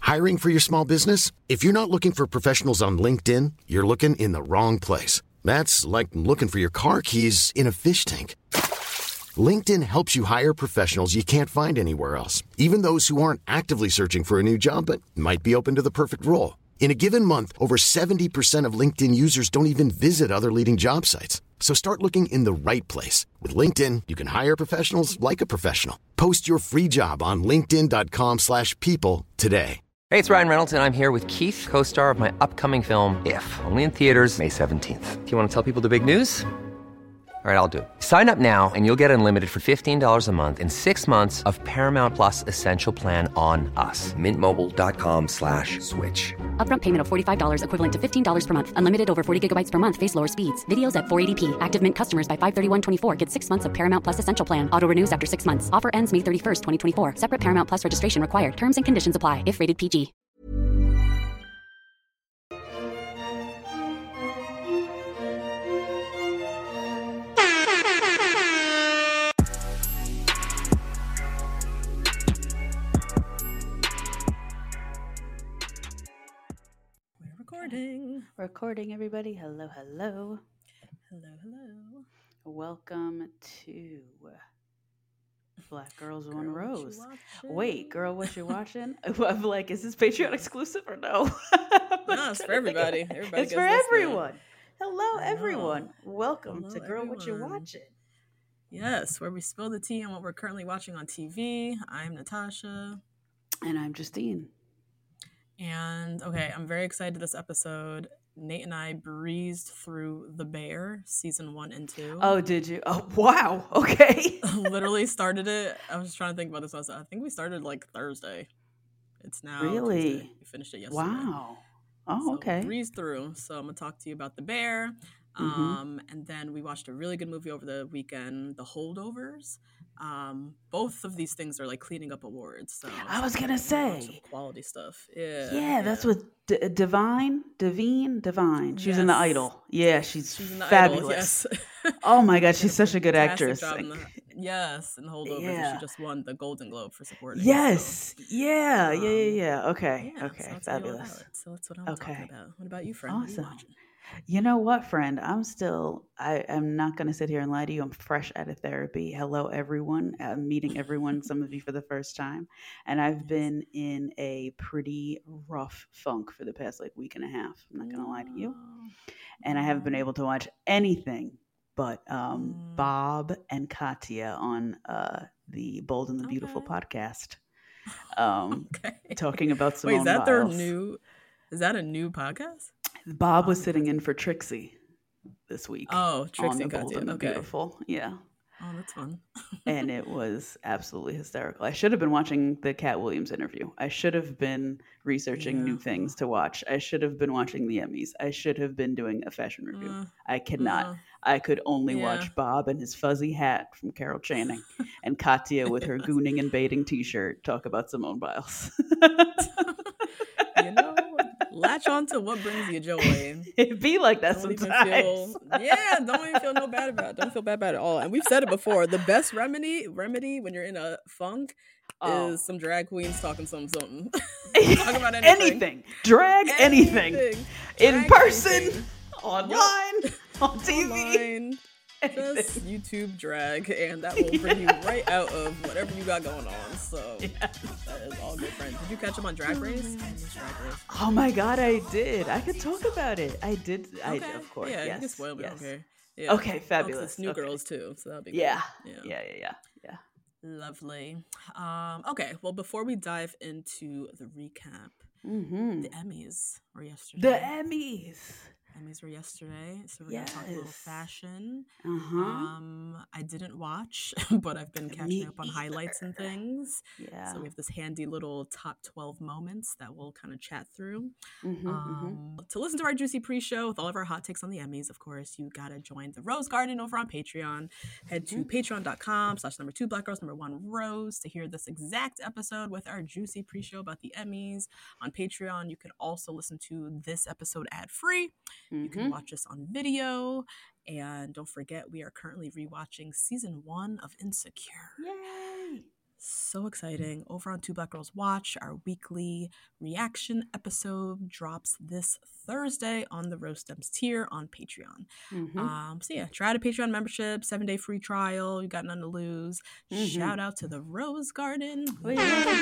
Hiring for your small business? If you're not looking for professionals on LinkedIn, you're looking in the wrong place. That's like looking for your car keys in a fish tank. LinkedIn helps you hire professionals you can't find anywhere else, even those who aren't actively searching for a new job but might be open to the perfect role. In a given month, over 70% of LinkedIn users don't even visit other leading job sites. So start looking in the right place. With LinkedIn, you can hire professionals like a professional. Post your free job on linkedin.com/people today. Hey, it's Ryan Reynolds, and I'm here with Keith, co-star of my upcoming film, If, only in theaters May 17th. Do you want to tell people the big news? All right, I'll do it. Sign up now and you'll get unlimited for $15 a month and 6 months of Paramount Plus Essential Plan on us. MintMobile.com/switch. Upfront payment of $45 equivalent to $15 per month. Unlimited over 40 gigabytes per month. Face lower speeds. Videos at 480p. Active Mint customers by 531.24 get 6 months of Paramount Plus Essential Plan. Auto renews after 6 months. Offer ends May 31st, 2024. Separate Paramount Plus registration required. Terms and conditions apply if rated PG. Recording, everybody. Hello. Hello. Welcome to Black Girls One Rose. Wait, girl, what you watching? I'm like, is this Patreon exclusive or no? No, it's for everybody. It's for everyone. Hello, everyone. Welcome to Girl, everyone. What You Watching? Yes, where we spill the tea on what we're currently watching on TV. I'm Natasha. And I'm Justine. And okay, I'm very excited this episode. Nate and I breezed through The Bear, season 1 and 2. Oh, did you? Oh, wow. Okay. Literally started it. I was trying to think about this. I think we started like Thursday. It's now really? Tuesday. We finished it yesterday. Wow. Oh, so okay. Breezed through. So I'm gonna talk to you about The Bear. And then we watched a really good movie over the weekend, The Holdovers. Both of these things are like cleaning up awards. So I was gonna say quality stuff. Yeah. Yeah, that's with Devine. She's in The Idol. Yeah, she's in The fabulous. Idol, yes. Oh my God, she's such a good Fantastic actress. job in The Holdovers. Yeah. And she just won the Golden Globe for supporting. Yes. So, Yeah. Okay. yeah, Okay. so I'll tell you all Fabulous. about it. So that's what I'm talking about. What about you, friend? Awesome. What are you watching? You know what, friend? I'm not going to sit here and lie to you. I'm fresh out of therapy. Hello, everyone. I'm meeting everyone, some of you for the first time. And I've been in a pretty rough funk for the past week and a half. I'm not going to lie to you. And I haven't been able to watch anything but Bob and Katya on the Bold and the Beautiful podcast. Talking about Simone Wait, is that Biles. Is that a new podcast? Bob was sitting in for Trixie this week. Oh, Trixie on the and Bold Katya. and the Okay. Beautiful. Yeah. Oh, that's fun. And it was absolutely hysterical. I should have been watching the Cat Williams interview. I should have been researching new things to watch. I should have been watching the Emmys. I should have been doing a fashion review. I cannot. I could only watch Bob and his fuzzy hat from Carol Channing and Katya with her gooning and baiting t-shirt talk about Simone Biles. Latch on to what brings you joy. It'd be like that sometimes. Don't even feel no bad about it. Don't feel bad about it at all. And we've said it before. The best remedy when you're in a funk is some drag queens talking something. Talk about anything. Drag anything. In Drag person, anything. online, on TV. Online. Just YouTube drag, and that will bring you right out of whatever you got going on. So that is all good, friends. Did you catch up on Drag Race? I miss Drag Race. Oh my God, I did. I could talk about it. I did. Okay. Of course. Yeah, yes. you can spoil me. Yes. Okay. Yeah. Okay, fabulous. It's new girls too, so that'll be good. Yeah. Yeah. Lovely. Okay. Well, before we dive into the recap, the Emmys were yesterday. The Emmys were yesterday, so we're gonna talk a little fashion. I didn't watch, but I've been catching up on highlights and things. Yeah. So we have this handy little top 12 moments that we'll kind of chat through. To listen to our juicy pre-show with all of our hot takes on the Emmys, of course, you gotta join the Rose Garden over on Patreon. Head to patreon.com/2 Black Girls 1 Rose to hear this exact episode with our juicy pre-show about the Emmys. On Patreon, you can also listen to this episode ad-free. You can watch us on video. And don't forget, we are currently rewatching season 1 of Insecure. Yay! So exciting. Over on Two Black Girls Watch, our weekly reaction episode drops this Thursday on the Roast Dems tier on Patreon. So yeah, try the Patreon membership, 7-day free trial. You got nothing to lose. Shout out to the Rose Garden. We're having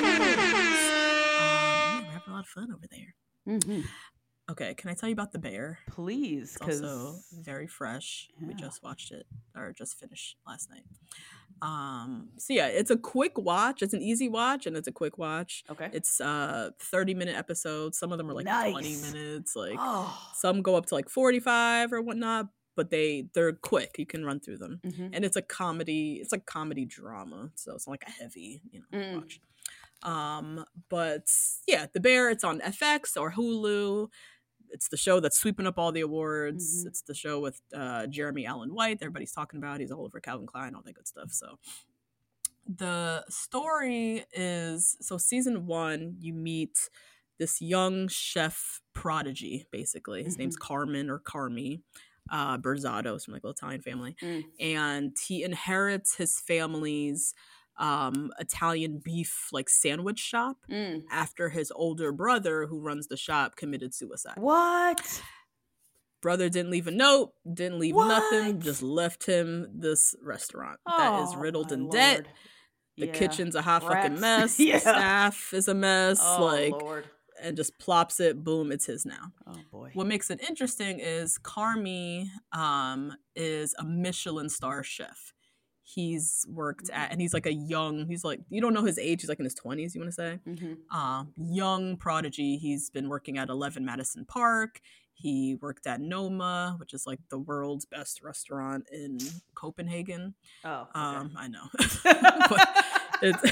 a lot of fun over there. Okay, can I tell you about The Bear? Please. It's also very fresh. Yeah. We just watched it, or just finished last night. So yeah, it's a quick watch. It's an easy watch, and it's a quick watch. Okay. It's 30-minute episodes. Some of them are like 20 minutes. Like some go up to like 45 or whatnot, but they're quick. You can run through them. And it's a comedy. It's like comedy drama, so it's not like a heavy watch. But yeah, The Bear. It's on FX or Hulu. It's the show that's sweeping up all the awards. It's the show with Jeremy Allen White. Everybody's talking about. He's all over Calvin Klein, all that good stuff. So the story is, season 1, you meet this young chef prodigy, basically. His name's Carmen or Carmi Berzato, from like a little Italian family. And he inherits his family's Italian beef like sandwich shop after his older brother who runs the shop committed suicide. What? Brother didn't leave a note, didn't leave nothing, just left him this restaurant that is riddled in debt. The kitchen's a hot fucking mess. The staff is a mess. Lord. And just plops it, boom, it's his now. Oh boy. What makes it interesting is Carmi is a Michelin star chef. He's worked at, and he's like he's like, you don't know his age, he's like in his 20s, you want to say? Young prodigy. He's been working at 11 Madison Park. He worked at Noma, which is like the world's best restaurant in Copenhagen. Oh, okay. I know. But it's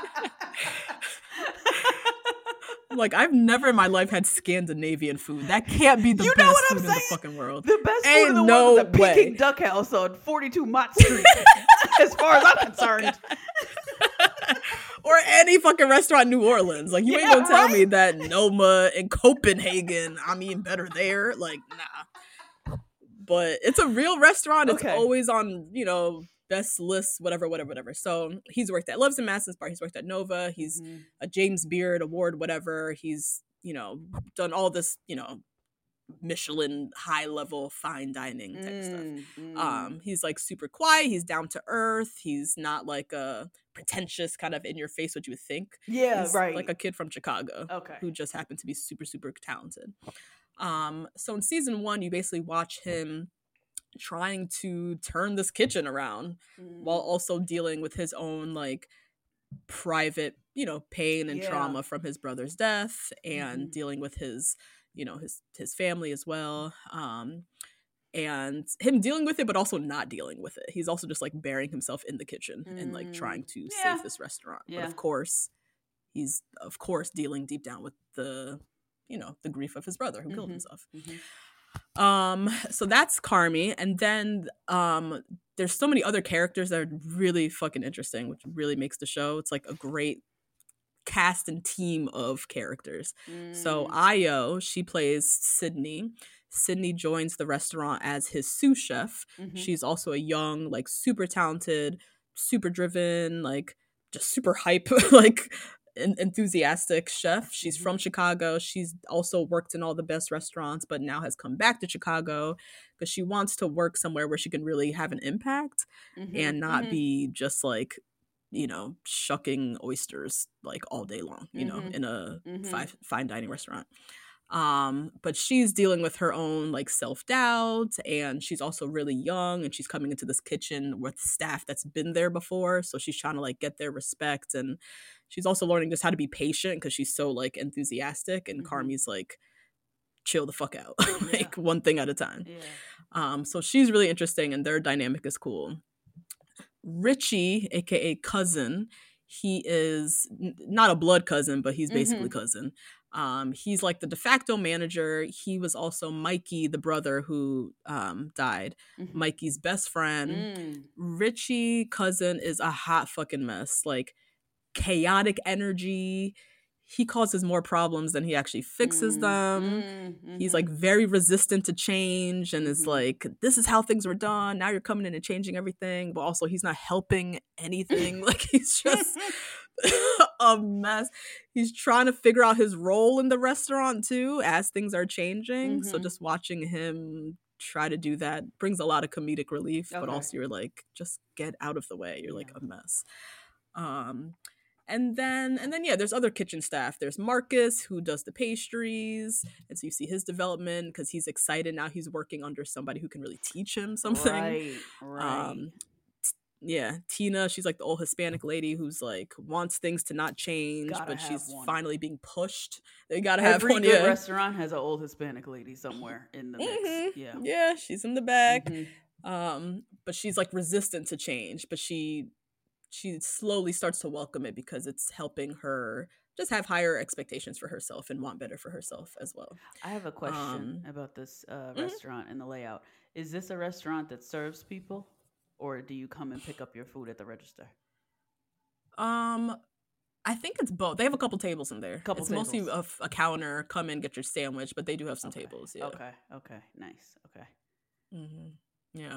like, I've never in my life had Scandinavian food. That can't be the best food in the fucking world. The best food in the world is a Peking Duck House on 42 Mott Street, as far as I'm concerned. Or any fucking restaurant in New Orleans. Like, you ain't gonna tell me that Noma in Copenhagen, I'm eating better there. Like, nah. But it's a real restaurant. It's always on, best lists, whatever. So he's worked at Loves and Madison Park. He's worked at Nova. He's a James Beard Award, whatever. He's, done all this, Michelin high level fine dining type of stuff. He's like super quiet. He's down to earth. He's not like a pretentious kind of in your face what you would think. He's like a kid from Chicago who just happened to be super, super talented. So in season 1, you basically watch him trying to turn this kitchen around while also dealing with his own like private, pain and trauma from his brother's death, and dealing with his, his family as well. And him dealing with it, but also not dealing with it. He's also just like burying himself in the kitchen and like trying to save this restaurant. But of course, he's dealing deep down with the, the grief of his brother who killed himself. So that's Carmi. And then there's so many other characters that are really fucking interesting, which really makes the show. It's like a great cast and team of characters. So Ayo, she plays Sydney. Sydney joins the restaurant as his sous chef. She's also a young, like super talented, super driven, like just super hype, like enthusiastic chef. She's from Chicago. She's also worked in all the best restaurants, but now has come back to Chicago because she wants to work somewhere where she can really have an impact and not be just like, shucking oysters like all day long, in a fine dining restaurant. But she's dealing with her own like self-doubt, and she's also really young, and she's coming into this kitchen with staff that's been there before. So she's trying to like get their respect, and she's also learning just how to be patient because she's so like enthusiastic, and Carmi's like, chill the fuck out, like one thing at a time. So she's really interesting, and their dynamic is cool. Richie, aka cousin, he is not a blood cousin, but he's basically cousin. He's like the de facto manager. He was also Mikey, the brother who died. Mikey's best friend. Richie, cousin, is a hot fucking mess. Like chaotic energy. He causes more problems than he actually fixes them. He's like very resistant to change and is like, this is how things were done. Now you're coming in and changing everything. But also he's not helping anything. Like he's just a mess. He's trying to figure out his role in the restaurant too as things are changing. So just watching him try to do that brings a lot of comedic relief, but also you're like, just get out of the way. You're like a mess. And then yeah, there's other kitchen staff. There's Marcus, who does the pastries, and so you see his development because he's excited now. He's working under somebody who can really teach him something. Right. Yeah, Tina, she's like the old Hispanic lady who's like wants things to not change, but she's finally being pushed. They gotta have one. Every good restaurant has an old Hispanic lady somewhere in the mix. Yeah, she's in the back. But she's like resistant to change, but she slowly starts to welcome it because it's helping her just have higher expectations for herself and want better for herself as well. I have a question about this restaurant and the layout. Is this a restaurant that serves people, or do you come and pick up your food at the register? I think it's both. They have a couple tables in there. It's mostly a counter, come in, get your sandwich, but they do have some tables. Yeah. Okay. Nice. Okay. Yeah.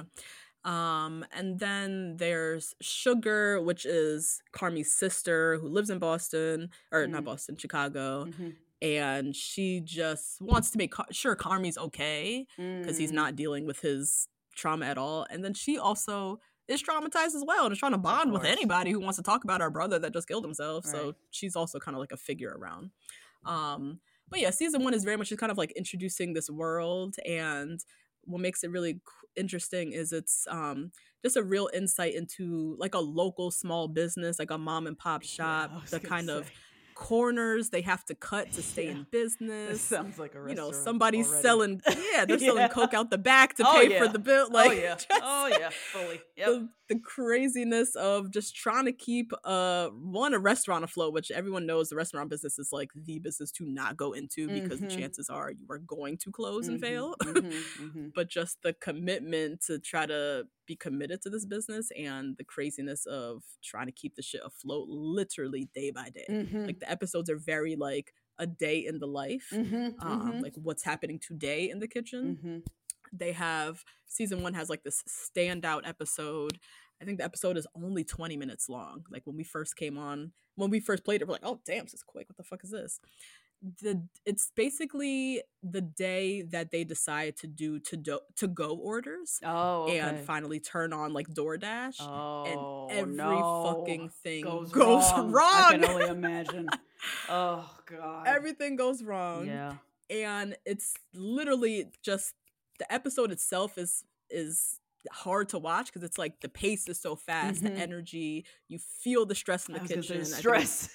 And then there's Sugar, which is Carmi's sister who lives in Boston, or not Boston, Chicago. And she just wants to make sure Carmi's okay because he's not dealing with his trauma at all. And then she also is traumatized as well and is trying to bond with anybody who wants to talk about our brother that just killed himself. Right. So she's also kind of like a figure around. But yeah, season 1 is very much just kind of like introducing this world, and what makes it really interesting is it's just a real insight into like a local small business, like a mom and pop shop, the kind of corners they have to cut to stay in business. This sounds like a restaurant. You know, somebody's selling they're selling Coke out the back to pay for the bill. Like, fully. The craziness of just trying to keep a restaurant afloat, which everyone knows the restaurant business is like the business to not go into because the chances are you are going to close and fail. But just the commitment to try to be committed to this business and the craziness of trying to keep the shit afloat literally day by day. Like the episodes are very like a day in the life, like what's happening today in the kitchen. They have season 1 has like this standout episode. I think the episode is only 20 minutes long. Like when we first played it, we're like, oh damn, this is quick. What the fuck is this? It's basically the day that they decide to do to-go orders and finally turn on like DoorDash, and every fucking thing goes wrong. I can only imagine. Oh god, everything goes wrong. Yeah, and it's literally just the episode itself is hard to watch because it's like the pace is so fast, the energy, you feel the stress in the kitchen. Stress.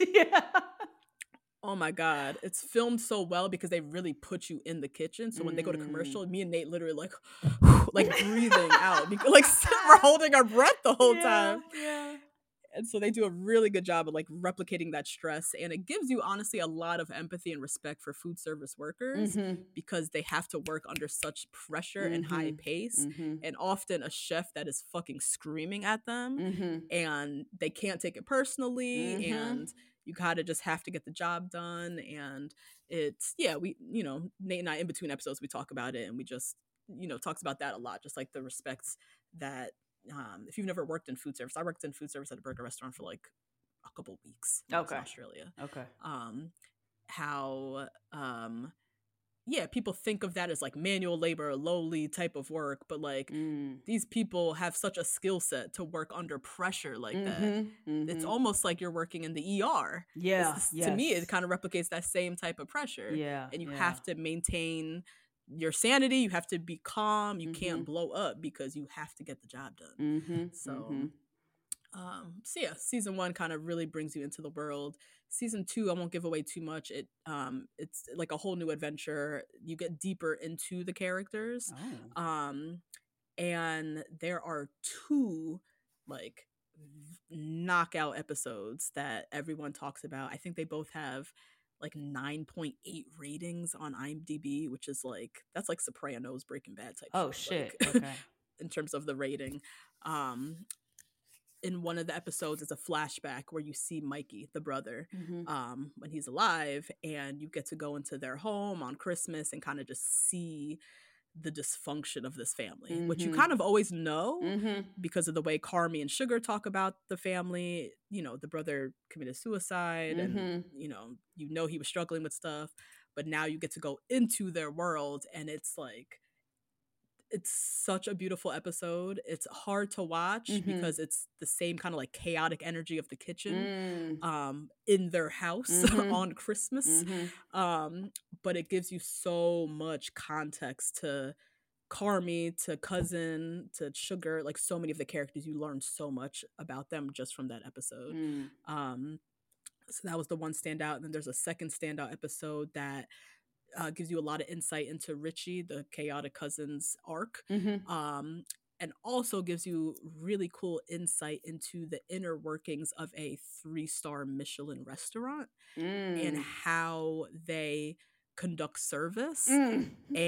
Oh my god, it's filmed so well because they really put you in the kitchen. So when they go to commercial, me and Nate literally like breathing out because like we're holding our breath the whole time. Yeah. And so they do a really good job of like replicating that stress, and it gives you honestly a lot of empathy and respect for food service workers because they have to work under such pressure and high pace, and often a chef that is fucking screaming at them, and they can't take it personally, and you gotta just have to get the job done. And it's we Nate and I in between episodes we talk about it, and we just talks about that a lot, just like the respects that if you've never worked in food service, I worked in food service at a burger restaurant for like a couple weeks in Australia. How people think of that as like manual labor, lowly type of work, but like these people have such a skill set to work under pressure like that. It's almost like you're working in the ER. To me it kind of replicates that same type of pressure. And you have to maintain your sanity, you have to be calm, you can't blow up because you have to get the job done. Season 1 kind of really brings you into the world. Season 2, I won't give away too much. It's like a whole new adventure. You get deeper into the characters. And there are 2 like knockout episodes that everyone talks about. I think they both have like 9.8 ratings on IMDb, which is like, that's like Sopranos, Breaking Bad type shit. Like, okay. In terms of the rating. In one of the episodes, it's a flashback where you see Mikey, the brother, when he's alive, and you get to go into their home on Christmas and kind of just see the dysfunction of this family, which you kind of always know because of the way Carmy and Sugar talk about the family. You know, the brother committed suicide and, you know, he was struggling with stuff, but now you get to go into their world and it's like, it's such a beautiful episode. It's hard to watch because it's the same kind of like chaotic energy of the kitchen in their house on Christmas. But it gives you so much context to Carmy, to Cousin, to Sugar, like so many of the characters. You learn so much about them just from that episode. So that was the one standout. And then there's a second standout episode that gives you a lot of insight into Richie, the chaotic cousin's arc, and also gives you really cool insight into the inner workings of a 3-star Michelin restaurant and how they conduct service. And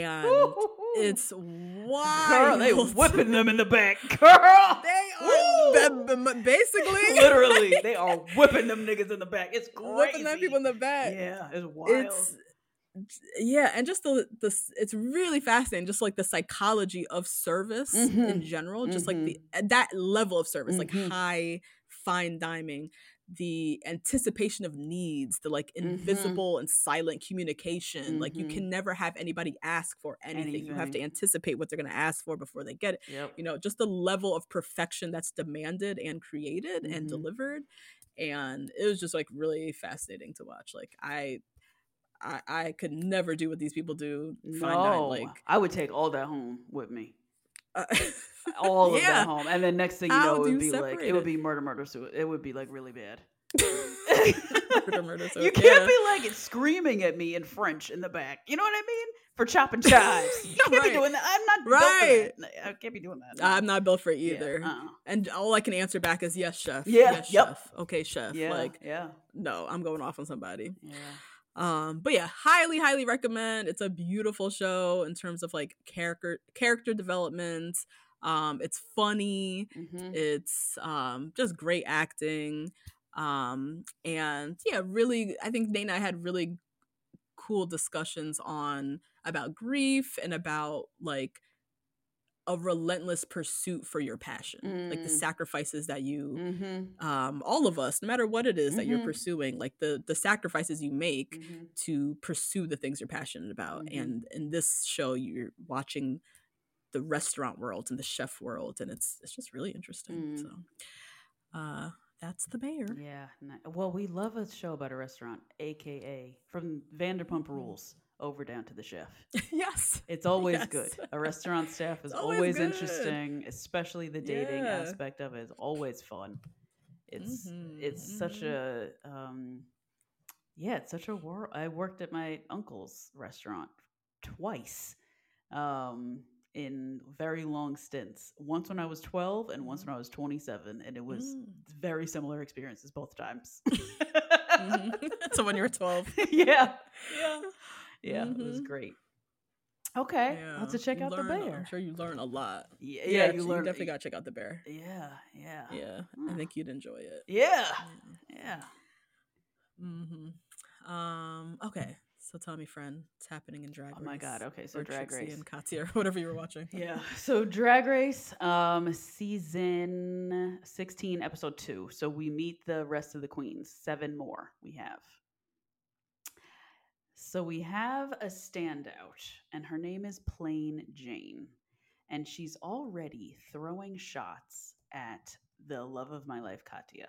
it's wild. Girl, they whipping them in the back. Girl, they are basically, literally, they are whipping them niggas in the back. It's crazy. Whipping them people in the back. Yeah, it's wild. And just the it's really fascinating, just like the psychology of service in general, just like that level of service, like high fine dining, the anticipation of needs, the like invisible and silent communication. Like you can never have anybody ask for anything. You have to anticipate what they're going to ask for before they get it. You know, just the level of perfection that's demanded and created and delivered. And it was just like really fascinating to watch. Like I could never do what these people do. I would take all that home with me. All of that home, and then next thing you know, it would be like it would be murder, suicide. It would be like really bad. murder, you can't be like screaming at me in French in the back. You know what I mean? For chopping chives. You can't be doing that. I'm not built for that. I can't be doing that. No. I'm not built for it either. And all I can answer back is yes, chef. Yeah. Yes, chef. Okay, chef. Yeah. Like, yeah. No, I'm going off on somebody. Yeah. But yeah, highly recommend. It's a beautiful show in terms of like character development. It's funny. It's just great acting. And yeah, really, I think Nate and I had really cool discussions about grief and about like a relentless pursuit for your passion, like the sacrifices that you all of us, no matter what it is that you're pursuing, like the sacrifices you make to pursue the things you're passionate about. And in this show you're watching the restaurant world and the chef world, and it's just really interesting. So that's The Bear. Yeah. Well, we love a show about a restaurant, aka from Vanderpump Rules over down to the chef. Yes. It's always good. A restaurant staff is always interesting, especially the dating aspect of it is always fun. It's such a it's such a world. I worked at my uncle's restaurant twice in very long stints. Once when I was 12 and once when I was 27, and it was very similar experiences both times. So when you were 12. Yeah, it was great. Okay, I'll have to check out The Bear. I'm sure you learn a lot. Yeah, you definitely gotta check out The Bear. Yeah. I think you'd enjoy it. Yeah. Okay, so tell me, friend, it's happening in Drag Race. Oh my God. Okay, so Drag Trixie Race and Katya, or whatever you were watching. Yeah. So Drag Race, season 16, episode 2. So we meet the rest of the queens. 7 more we have. So we have a standout, and her name is Plain Jane. And she's already throwing shots at the love of my life, Katya.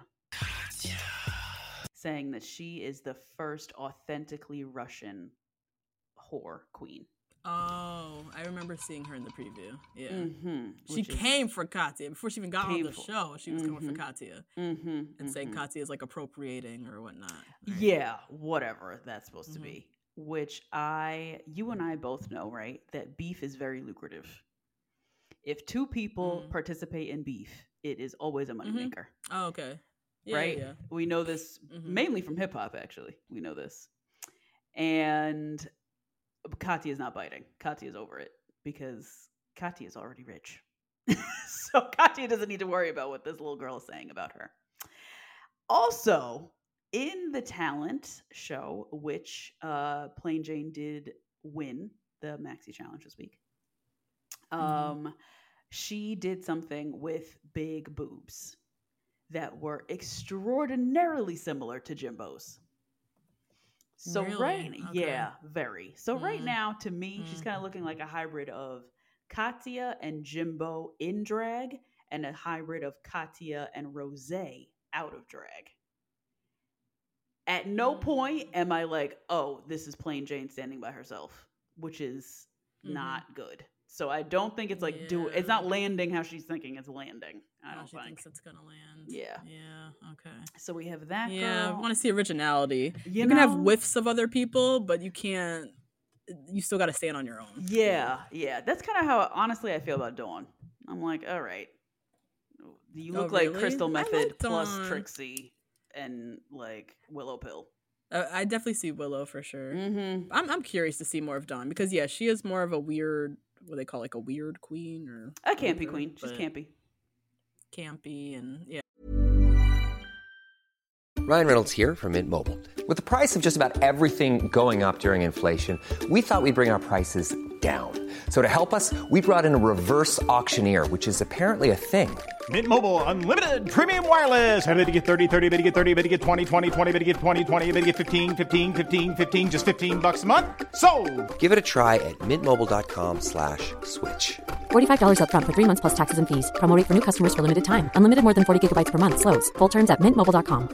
Saying that she is the first authentically Russian whore queen. Oh, I remember seeing her in the preview. Yeah. She came for Katya. Before she even got on the show, she was coming for Katya. And saying Katya is like appropriating or whatnot. Right? Yeah, whatever that's supposed to be. Which you and I both know, right? That beef is very lucrative. If 2 people participate in beef, it is always a moneymaker. Oh, okay. Yeah, right? Yeah. We know this mainly from hip hop, actually. We know this. And Katya is not biting. Katya is over it because Katya is already rich. So Katya doesn't need to worry about what this little girl is saying about her. Also, in the talent show, which Plain Jane did win the Maxi Challenge this week, She did something with big boobs that were extraordinarily similar to Jimbo's. So really? Yeah, very. So right now, to me, she's kind of looking like a hybrid of Katya and Jimbo in drag, and a hybrid of Katya and Rosé out of drag. At no point am I like, oh, this is plain Jane standing by herself, which is not good. So I don't think it's like it's not landing how she's thinking it's landing. I don't think. She thinks it's gonna land. Yeah. Yeah. Okay. So we have that. Yeah, girl. I want to see originality. You can have whiffs of other people, but you can't. You still got to stand on your own. Yeah. That's kind of how honestly I feel about Dawn. I'm like, all right, you look like Crystal Method plus Trixie and like Willow Pill. I definitely see Willow for sure. I'm curious to see more of Dawn because she is more of a weird. What they call like a weird queen or a campy queen. She's campy and yeah. Ryan Reynolds here from Mint Mobile. With the price of just about everything going up during inflation, we thought we'd bring our prices down. So to help us, we brought in a reverse auctioneer, which is apparently a thing. Mint Mobile Unlimited Premium Wireless. How to get 30, 30, how to get 30, how to get 20, 20, 20, how to get 20, 20, how to get 15, 15, 15, 15, just $15 a month? Sold! Give it a try at mintmobile.com/switch. $45 up front for 3 months plus taxes and fees. Promo rate for new customers for limited time. Unlimited more than 40 gigabytes per month. Slows full terms at mintmobile.com.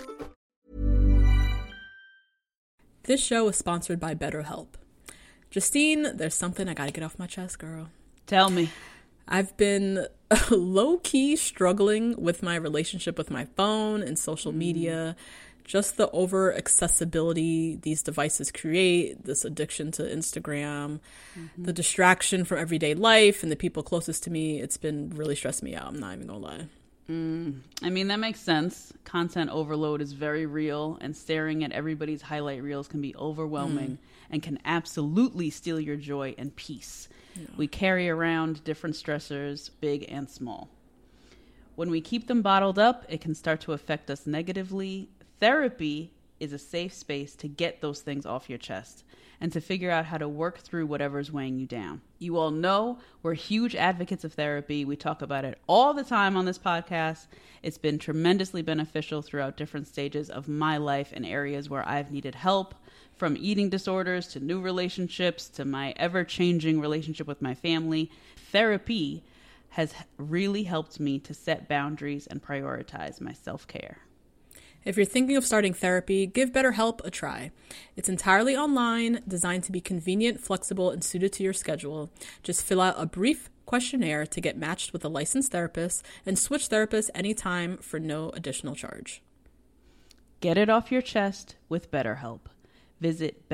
This show is sponsored by BetterHelp. Justine, there's something I gotta get off my chest, girl. Tell me. I've been low-key struggling with my relationship with my phone and social media. Just the over-accessibility these devices create, this addiction to Instagram, the distraction from everyday life and the people closest to me, it's been really stressing me out. I'm not even gonna lie. I mean, that makes sense. Content overload is very real, and staring at everybody's highlight reels can be overwhelming and can absolutely steal your joy and peace. Yeah. We carry around different stressors, big and small. When we keep them bottled up, it can start to affect us negatively. Therapy is a safe space to get those things off your chest and to figure out how to work through whatever's weighing you down. You all know we're huge advocates of therapy. We talk about it all the time on this podcast. It's been tremendously beneficial throughout different stages of my life and areas where I've needed help, from eating disorders to new relationships to my ever-changing relationship with my family. Therapy has really helped me to set boundaries and prioritize my self-care. If you're thinking of starting therapy, give BetterHelp a try. It's entirely online, designed to be convenient, flexible, and suited to your schedule. Just fill out a brief questionnaire to get matched with a licensed therapist and switch therapists anytime for no additional charge. Get it off your chest with BetterHelp. Visit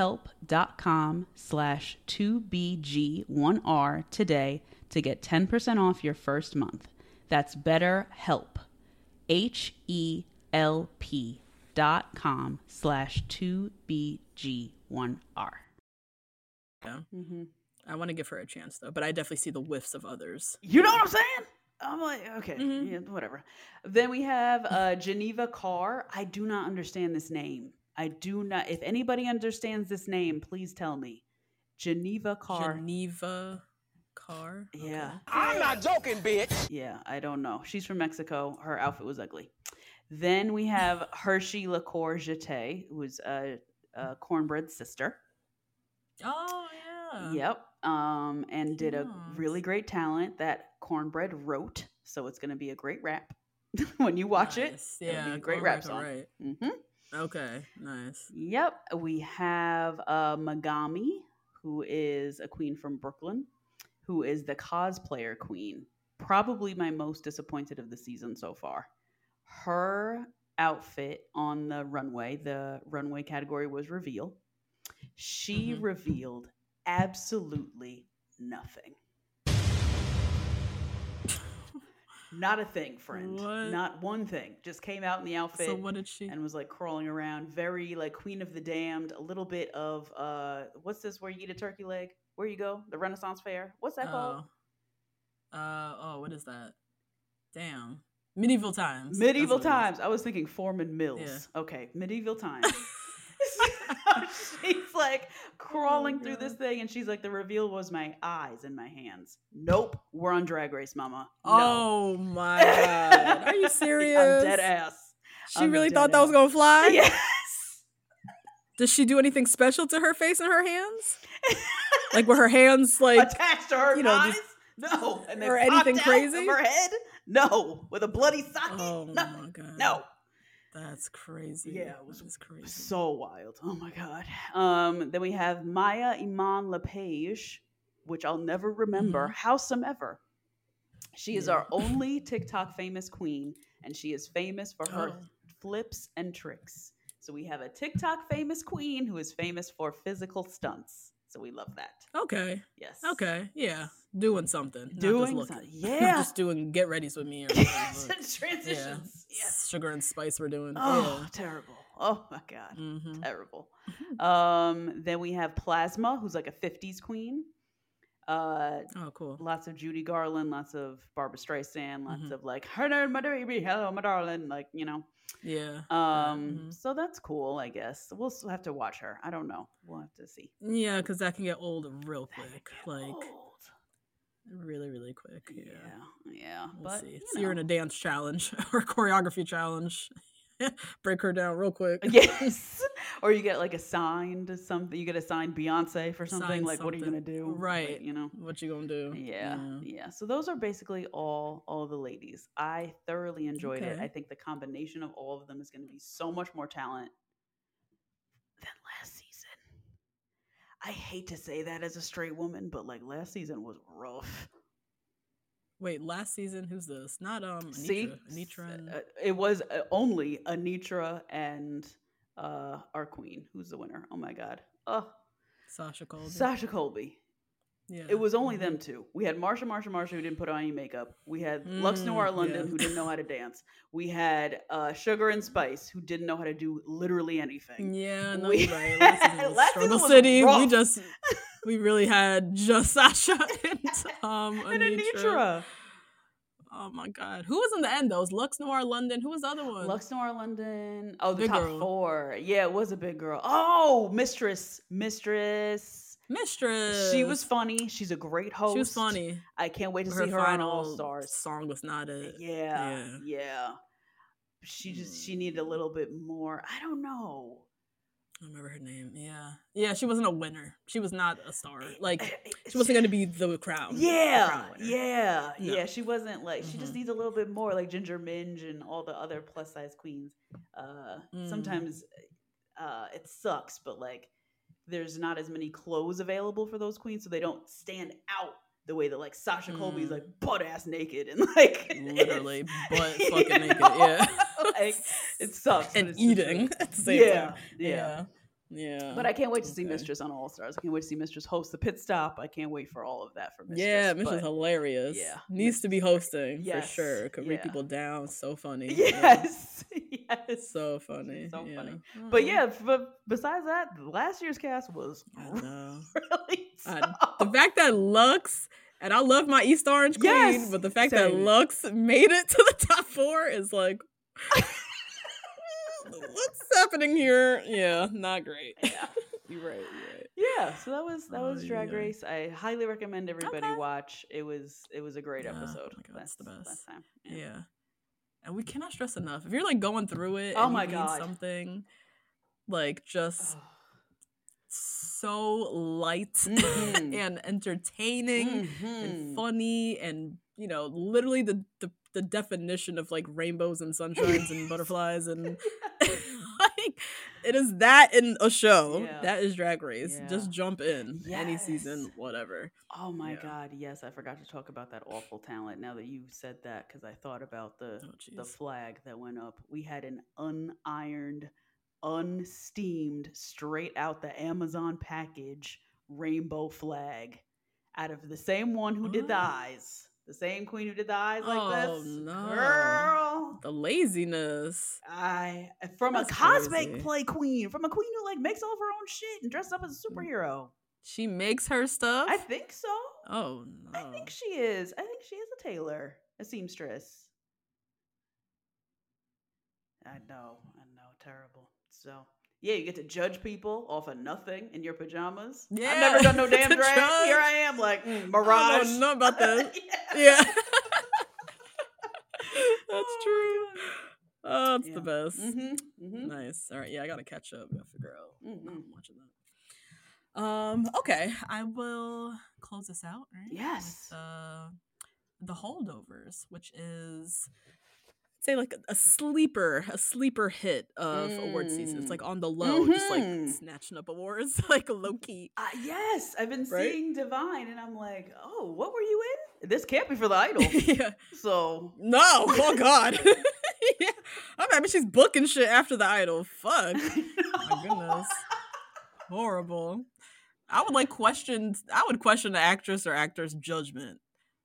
betterhelp.com/2BG1R today to get 10% off your first month. That's BetterHelp. HELP.com/2BG1R. Yeah. I want to give her a chance though, but I definitely see the whiffs of others. You know what I'm saying? I'm like, okay, yeah, whatever. Then we have Geneva Carr. I do not understand this name. I do not. If anybody understands this name, please tell me. Geneva Carr. Geneva Carr? Yeah. Okay. I'm not joking, bitch. Yeah, I don't know. She's from Mexico. Her outfit was ugly. Then we have Hershey LaCour Jeté, who's Cornbread's sister. Oh, yeah. Yep. And did a really great talent that Cornbread wrote. So it's going to be a great rap. When you watch it, it'll be a great rap song. Right. Okay, nice. Yep. We have Megami, who is a queen from Brooklyn, who is the cosplayer queen. Probably my most disappointed of the season so far. Her outfit on the runway category was reveal. She revealed absolutely nothing. Not a thing, friend. What? Not one thing. Just came out in the outfit. So what did she? And was like crawling around. Very like Queen of the Damned. A little bit of, what's this where you eat a turkey leg? Where you go? The Renaissance Fair. What's that called? What is that? Damn. Medieval Times. Medieval Times. I was thinking Foreman Mills. Yeah. Okay. Medieval Times. She's like crawling through this thing, and she's like, the reveal was my eyes and my hands. Nope, we're on Drag Race, mama. No. Oh my God. Are you serious? I'm dead ass. She really thought that was going to fly? Yes. Does she do anything special to her face and her hands? Like were her hands like attached to her eyes? No. And or anything crazy? Of her head? No. With a bloody socket? Oh my God. No. That's crazy. Yeah, it was crazy. So wild. Oh my God. Then we have Maya Iman Lepage, which I'll never remember, howsomever. She is our only TikTok famous queen, and she is famous for her flips and tricks. So we have a TikTok famous queen who is famous for physical stunts. So we love that. Okay. Yes. Okay. Yeah. Doing something. Doing something. Yeah. Just doing get readys with me. Or transitions. Yeah. Yes. Sugar and spice we're doing. Oh, yeah. Terrible. Oh my God. Terrible. Then we have Plasma, who's like a 50s queen. Oh, cool. Lots of Judy Garland, lots of Barbara Streisand, lots of like, hello, my baby, hello, my darling, like, you know. Yeah. So that's cool, I guess. We'll still have to watch her. I don't know. We'll have to see. Yeah, because that can get old real quick. Really, really quick. Yeah. We'll see. See her in a dance challenge or a choreography challenge. Break her down real quick. Yes. Or you get like assigned to something. You get assigned Beyonce for something. Like, what are you gonna do? Right. Like, you know, what you gonna do? Yeah. So those are basically all the ladies. I thoroughly enjoyed it. I think the combination of all of them is gonna be so much more talent than last season. I hate to say that as a straight woman, but like last season was rough. Wait, last season, who's this? Not Anitra and... it was only Anitra and our queen. Who's the winner? Oh my God. Sasha Colby. Yeah. It was only them two. We had Marsha who didn't put on any makeup. We had Lux Noir London who didn't know how to dance. We had Sugar and Spice who didn't know how to do literally anything. Yeah, no, right. Last season was Struggle City. Rough. We really had just Sasha and Anitra. Oh my God. Who was in the end though? It was Lux Noir London. Who was the other one? Lux Noir London. Oh, the big top girl. 4. Yeah, it was a big girl. Oh, Mistress. She was funny. She's a great host. She was funny. I can't wait to see her on All Stars. Song was not it. Yeah. She needed a little bit more. I don't know. I remember her name. Yeah. She wasn't a winner. She was not a star. Like she wasn't going to be the crown. Yeah. She wasn't like. She just needs a little bit more, like Ginger Minge and all the other plus size queens. Sometimes it sucks, but like there's not as many clothes available for those queens, so they don't stand out the way that like Sasha Colby's like butt ass naked and like literally butt fucking naked. Yeah. Like it sucks. And eating at the same time. Yeah. But I can't wait to see Mistress on All Stars. I can't wait to see Mistress host the pit stop. I can't wait for all of that for Mistress. Yeah, Mistress hilarious. Yeah. Needs to be hosting for sure. Could break people down. So funny. Yes. So funny. So funny. But besides that, last year's cast was really tough. The fact that Lux, and I love my East Orange queen, but the fact that Lux made it to the top 4 is like... What's happening here? Yeah, not great. Yeah, you're right. Yeah, so that was Drag Race. I highly recommend everybody watch. It was a great episode. Oh my God, that's the best. Last time. Yeah, and we cannot stress enough. If you're like going through it, oh and my you God, need something like just so light and entertaining and funny, and you know, literally the definition of like rainbows and sunshines and butterflies and like it is that in a show. That is Drag Race. Just jump in any season, whatever. Oh my God, yes, I forgot to talk about that awful talent now that you said that, because I thought about the flag that went up. We had an unironed, unsteamed, straight out the Amazon package rainbow flag out of the same one who did the eyes. The same queen who did the eyes like this. Oh no. Girl. The laziness. From a cosplay queen. From a queen who like makes all of her own shit and dresses up as a superhero. She makes her stuff? I think so. Oh no. I think she is. A tailor. A seamstress. I know. Terrible. So Yeah, you get to judge people off of nothing in your pajamas. Yeah, I've never done no damn drag. Here I am, like, Mirage. I don't know about this. Yeah. That's true. Oh, it's the best. Nice. All right, yeah, I gotta catch up. Gotta figure out. I'm watching that. Okay, I will close this out. Right? Yes. With, the Holdovers, which is, say, like a sleeper hit of award season. It's like on the low, just like snatching up awards, like low key. Yes, I've been seeing Divine, and I'm like, oh, what were you in? This can't be for the Idol. Yeah. So no, oh God. Yeah, I mean, she's booking shit after the Idol. Fuck. My goodness. Horrible. I would question the actress or actor's judgment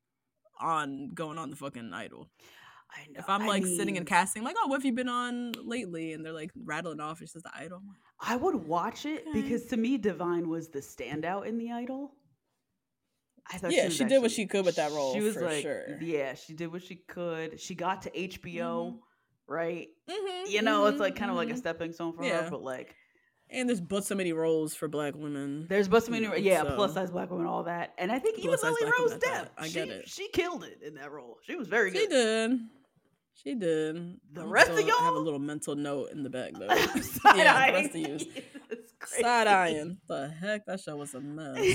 on going on the fucking Idol. I know. If I'm like sitting in casting, like, oh, what have you been on lately? And they're like rattling off, it says the Idol. I would watch it because to me, Divine was the standout in the Idol. I thought she did what she could with that role. She was for sure. Yeah, she did what she could. She got to HBO, right? You know, it's like kind of like a stepping stone for her, but like. And there's but so many roles for Black women. There's but so many, plus size Black women, all that. And I think even Lily Rose Depp, she killed it in that role. She was very good. She did. The rest of y'all have a little mental note in the back though. The rest of you. Side eyeing. The heck, that show was a mess.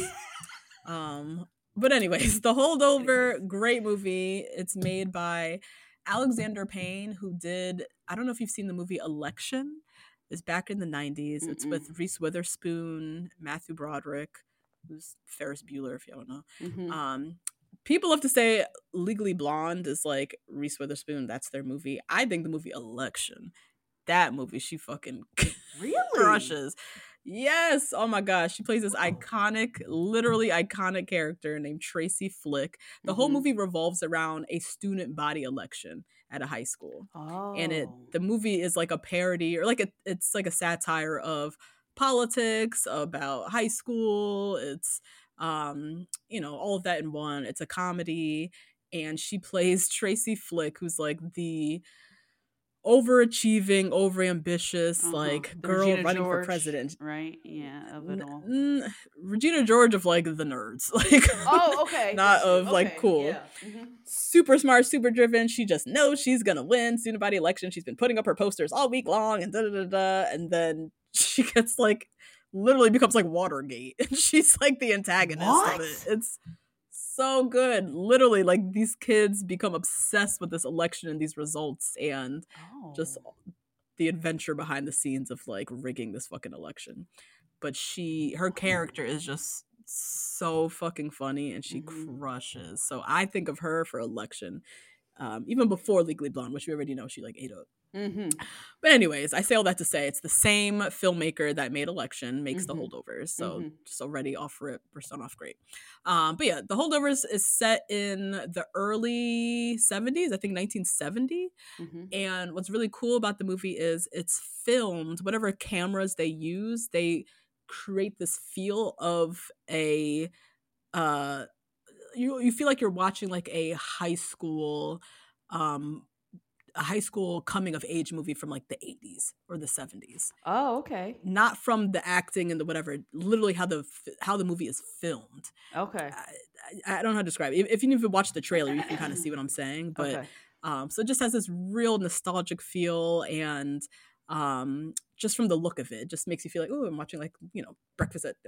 But anyways, The Holdover, great movie. It's made by Alexander Payne, who did, I don't know if you've seen the movie Election. It's back in the 90s. It's with Reese Witherspoon, Matthew Broderick, who's Ferris Bueller, if you don't know. People love to say Legally Blonde is like Reese Witherspoon. That's their movie. I think the movie Election, that movie, she fucking crushes. Yes. Oh my gosh. She plays this literally iconic character named Tracy Flick. The whole movie revolves around a student body election at a high school. And the movie is like a parody, or like it's like a satire of politics, about high school. It's all of that in one. It's a comedy, and she plays Tracy Flick, who's like the overachieving, overambitious, like girl Regina running George, for president, right? Yeah, of it all. Regina George of like the nerds, like okay, not of like cool. Yeah. Super smart, super driven. She just knows she's gonna win student body election. She's been putting up her posters all week long, and and then she gets like literally becomes like Watergate, and she's like the antagonist of it. It's so good. Literally, like, these kids become obsessed with this election and these results, and just the adventure behind the scenes of like rigging this fucking election. But her character is just so fucking funny, and she crushes. So I think of her for Election, even before Legally Blonde, which we already know she like ate up. But anyways, I say all that to say it's the same filmmaker that made Election makes The Holdovers. So just already off rip, we're starting off great. But yeah, The Holdovers is set in the early 70s, I think 1970. And what's really cool about the movie is it's filmed, whatever cameras they use, they create this feel of a you feel like you're watching like a high school coming of age movie from like the 80s or the 70s. Oh, okay. Not from the acting and the whatever, literally how the movie is filmed. Okay. I don't know how to describe it. If you even watch the trailer, you can kind of see what I'm saying. But so it just has this real nostalgic feel, and just from the look of it just makes you feel like, oh, I'm watching like, Breakfast at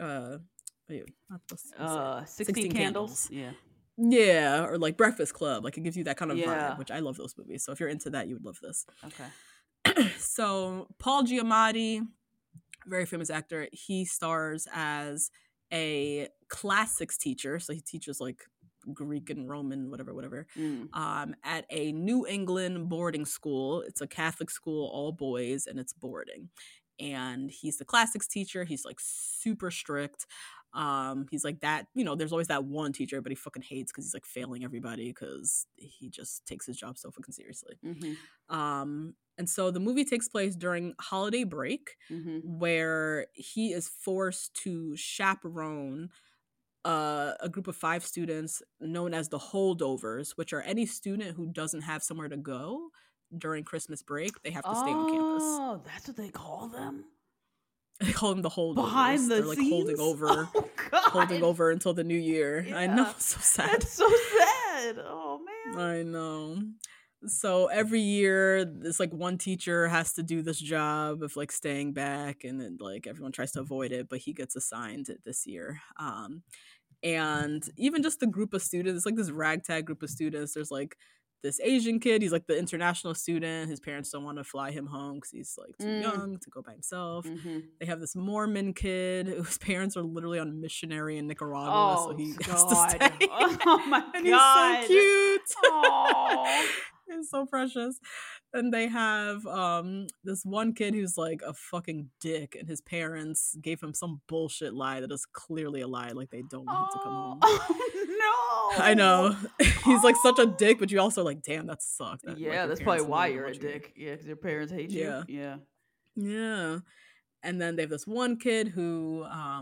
16 Candles. Yeah, or like Breakfast Club. Like, it gives you that kind of vibe, which I love those movies. So if you're into that, you would love this. Okay. So Paul Giamatti, very famous actor, he stars as a classics teacher. So he teaches like Greek and Roman, whatever, at a New England boarding school. It's a Catholic school, all boys, and it's boarding. And he's the classics teacher. He's like super strict. He's like that, there's always that one teacher, but he fucking hates because he's like failing everybody because he just takes his job so fucking seriously. And so the movie takes place during holiday break, where he is forced to chaperone a group of 5 students known as the Holdovers, which are any student who doesn't have somewhere to go during Christmas break. They have to stay on campus. Oh, that's what they call them? They call them the holdovers. Behind the They're scenes? holding over, holding over until the new year. Yeah. I know, so sad. That's so sad. Oh man. I know. So every year, this one teacher has to do this job of staying back, and then everyone tries to avoid it, but he gets assigned it this year. And even just the group of students, it's this ragtag group of students. There's this Asian kid, he's the international student. His parents don't want to fly him home because he's too young to go by himself. They have this Mormon kid whose parents are literally on missionary in Nicaragua, so he has to stay. Oh my and God. He's so cute. Oh. It's so precious. And they have this one kid who's a fucking dick, and his parents gave him some bullshit lie that is clearly a lie, they don't want him to come home. Oh no. I know. He's such a dick, but you also damn, that sucks. That, yeah, that's probably why you're a dick. Yeah, because your parents hate you. Yeah. And then they have this one kid who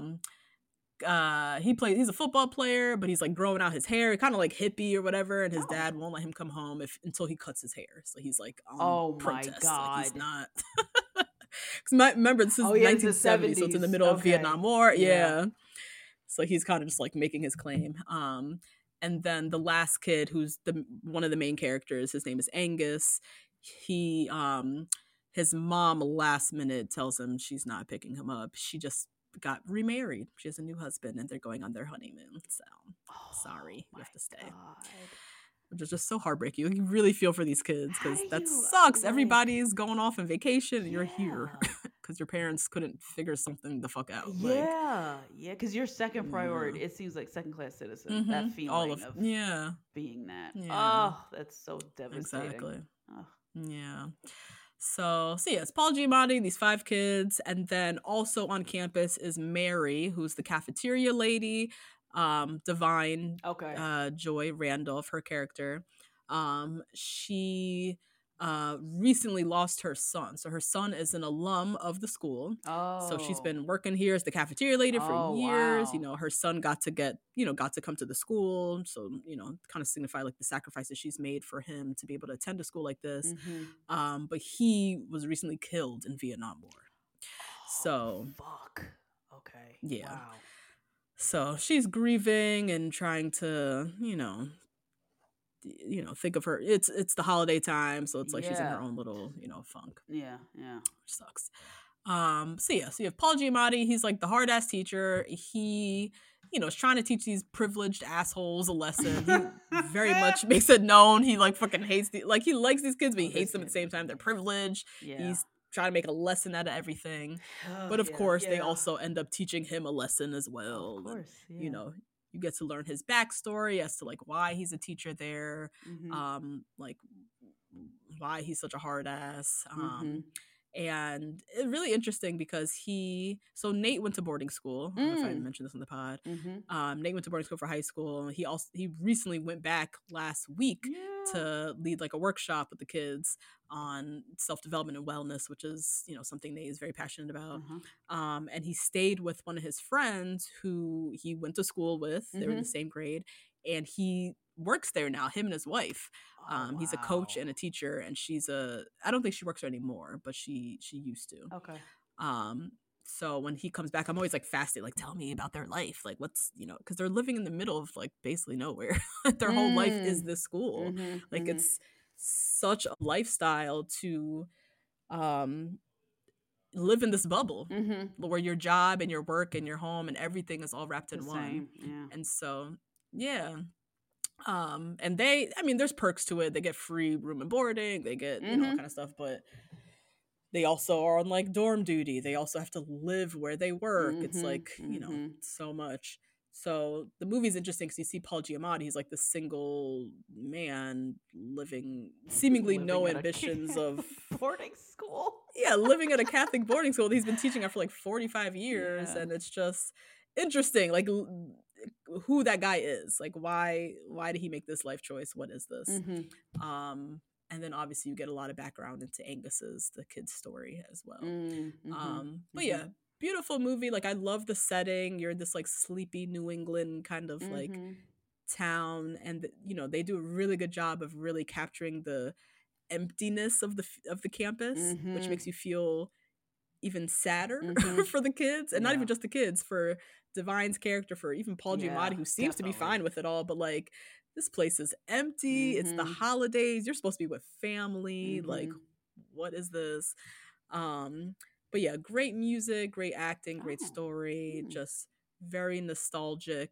he's a football player, but he's like growing out his hair, kind of like hippie or whatever, and his dad won't let him come home until he cuts his hair. So he's like, protest. My God, like, he's not. Because remember, this is 1970, so it's in the middle of Vietnam War. Yeah. So he's kind of just like making his claim. And then the last kid, who's one of the main characters, his name is Angus. He his mom last minute tells him she's not picking him up. She just got remarried. She has a new husband and they're going on their honeymoon. So sorry, you have to stay. God. Which is just so heartbreaking. You really feel for these kids because that sucks. Everybody's going off on vacation and you're here because your parents couldn't figure something the fuck out. Because your second priority, it seems like second class citizen. That feeling of being that. Oh, that's so devastating. Exactly. Oh. Yeah. So it's Paul Giamatti, these 5 kids, and then also on campus is Mary, who's the cafeteria lady. Divine Joy Randolph, her character. She recently lost her son. So her son is an alum of the school. So she's been working here as the cafeteria lady for years. Wow. You know, her son got to come to the school. So, kind of signify like the sacrifices she's made for him to be able to attend a school like this. Mm-hmm. But he was recently killed in Vietnam War. So fuck. Okay. Yeah. Wow. So she's grieving and trying to, think of her. It's the holiday time, so it's like she's in her own little, funk. Yeah. Which sucks. So you have Paul Giamatti. He's like the hard ass teacher. He, is trying to teach these privileged assholes a lesson. He very much makes it known he like fucking hates he likes these kids, but he hates them at the same time. They're privileged. Yeah. He's trying to make a lesson out of everything. But of course, they also end up teaching him a lesson as well. Of course, and, you get to learn his backstory as to like why he's a teacher there, like why he's such a hard ass. And it's really interesting because Nate went to boarding school. I don't know if I mentioned this on the pod. Nate went to boarding school for high school. He recently went back last week to lead like a workshop with the kids on self-development and wellness, which is, something Nate is very passionate about. And he stayed with one of his friends who he went to school with. They were in the same grade. And he works there now, him and his wife. He's a coach and a teacher, and I don't think she works there anymore, but she used to. Okay. So when he comes back, I'm always like fascinated, like, tell me about their life. Like, what's, because they're living in the middle of like basically nowhere. Their whole life is this school. It's such a lifestyle to live in this bubble where your job and your work and your home and everything is all wrapped in one. And so, and there's perks to it. They get free room and boarding, they get, all kind of stuff, but they also are on like dorm duty. They also have to live where they work. It's like, so much. So the movie's interesting because you see Paul Giamatti. He's like the single man living no ambitions of boarding school. Yeah, living at a Catholic boarding school. He's been teaching it for like 45 years. And it's just interesting. Like, who that guy is, like why did he make this life choice, what is this? And then obviously you get a lot of background into the kid's story as well. But yeah, beautiful movie. Like I love the setting. You're in this like sleepy New England kind of like town, and they do a really good job of really capturing the emptiness of the campus, which makes you feel even sadder for the kids, and not even just the kids, for Divine's character, for even Paul Giamatti, who seems to be fine with it all, but like, this place is empty. It's the holidays. You're supposed to be with family. Like, what is this? But yeah, great music, great acting, great story, just very nostalgic.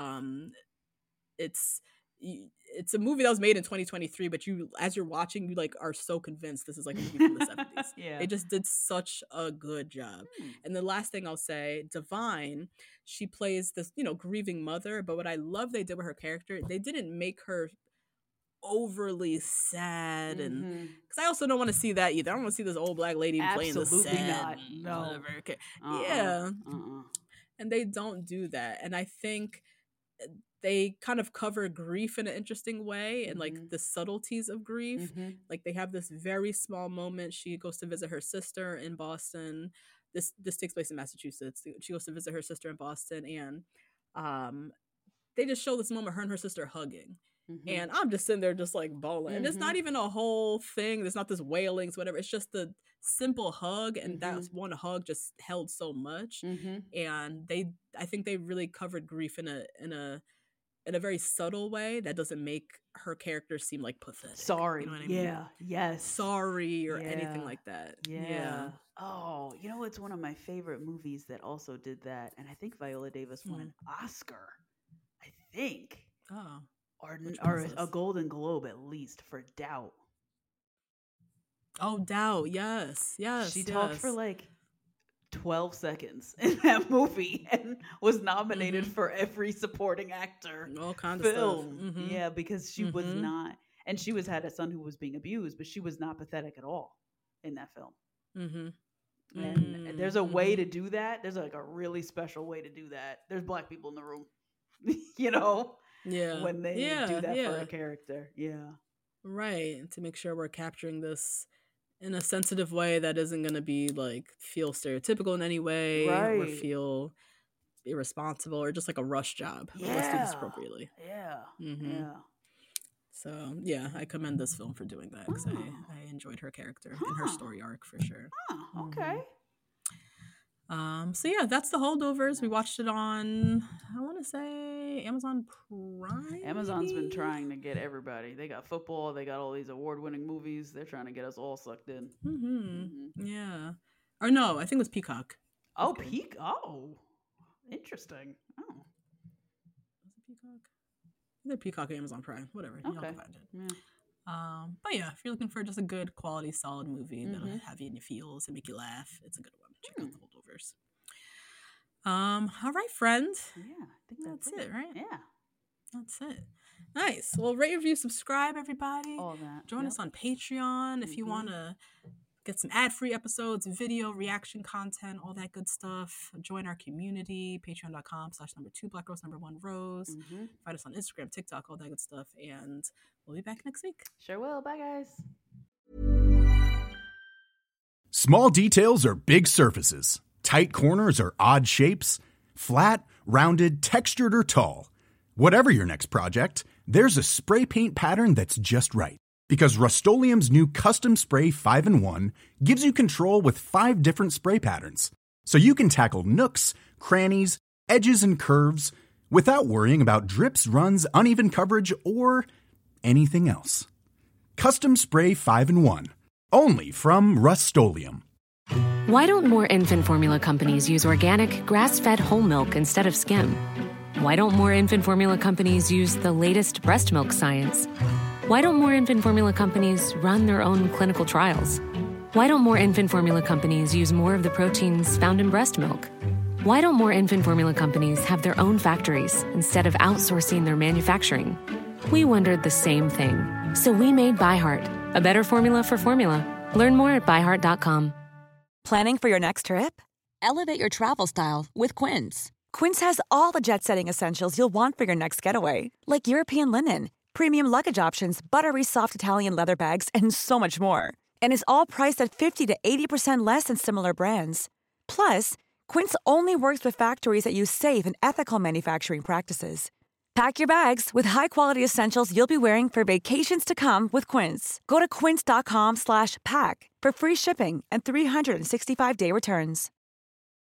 It's a movie that was made in 2023, but you, as you're watching, you like are so convinced this is like a movie from the 70s. They just did such a good job. And the last thing I'll say, Divine, she plays this, you know, grieving mother, but what I love they did with her character, they didn't make her overly sad, and because I also don't want to see that either. I don't want to see this old black lady playing the sad. No. Okay. And they don't do that, and I think they kind of cover grief in an interesting way, and like the subtleties of grief. Like, they have this very small moment. She goes to visit her sister in Boston. This takes place in Massachusetts. She goes to visit her sister in Boston, and they just show this moment, her and her sister hugging. And I'm just sitting there just like bawling. And it's not even a whole thing. There's not this wailings, whatever. It's just the simple hug. And that one hug just held so much. And I think they really covered grief in a very subtle way that doesn't make her character seem like pathetic. Sorry. You know what I mean? Yes. Sorry or anything like that. Oh, you know, it's one of my favorite movies that also did that. And I think Viola Davis won an Oscar. I think. Oh. Or a Golden Globe at least, for Doubt. Oh, Doubt. Yes. She talked for like 12 seconds in that movie and was nominated for every supporting actor. All kinds of stuff. Yeah, because she was not, and she had a son who was being abused, but she was not pathetic at all in that film. And there's a way to do that. There's like a really special way to do that. There's black people in the room, you know? When they do that for a character. Right. To make sure we're capturing this in a sensitive way that isn't going to be like feel stereotypical in any way or feel irresponsible or just like a rush job. Let's do this appropriately. So I commend this film for doing that, because I enjoyed her character and her story arc for sure. Okay. So that's The Holdovers. We watched it on, I want to say, Amazon Prime. Amazon's been trying to get everybody. They got football. They got all these award-winning movies. They're trying to get us all sucked in. Yeah. Or no, I think it was Peacock. Oh, Peacock. Oh, interesting. Oh. Was it Peacock? Either Peacock or Amazon Prime. Whatever. Y'all can find it. But if you're looking for just a good quality, solid movie that'll have you in your feels and make you laugh, it's a good one. Check out The Holdovers. All right, friend. I think that's it, right? Yeah. That's it. Nice. Well, rate, review, subscribe, everybody. All that. Join us on Patreon if you want to get some ad-free episodes, video, reaction content, all that good stuff. Join our community, patreon.com/2blackgirls1rose. Find us on Instagram, TikTok, all that good stuff. And we'll be back next week. Sure will. Bye, guys. Small details are big surfaces. Tight corners are odd shapes. Flat, rounded, textured, or tall. Whatever your next project, there's a spray paint pattern that's just right. Because Rust-Oleum's new Custom Spray 5-in-1 gives you control with 5 different spray patterns. So you can tackle nooks, crannies, edges, and curves without worrying about drips, runs, uneven coverage, or anything else. Custom Spray 5-in-1. Only from Rust-Oleum. Why don't more infant formula companies use organic, grass-fed whole milk instead of skim? Why don't more infant formula companies use the latest breast milk science? Why don't more infant formula companies run their own clinical trials? Why don't more infant formula companies use more of the proteins found in breast milk? Why don't more infant formula companies have their own factories instead of outsourcing their manufacturing? We wondered the same thing. So we made ByHeart, a better formula for formula. Learn more at byheart.com. Planning for your next trip? Elevate your travel style with Quince. Quince has all the jet-setting essentials you'll want for your next getaway, like European linen, premium luggage options, buttery soft Italian leather bags, and so much more. And is all priced at 50 to 80% less than similar brands. Plus, Quince only works with factories that use safe and ethical manufacturing practices. Pack your bags with high-quality essentials you'll be wearing for vacations to come with Quince. Go to quince.com/pack for free shipping and 365-day returns.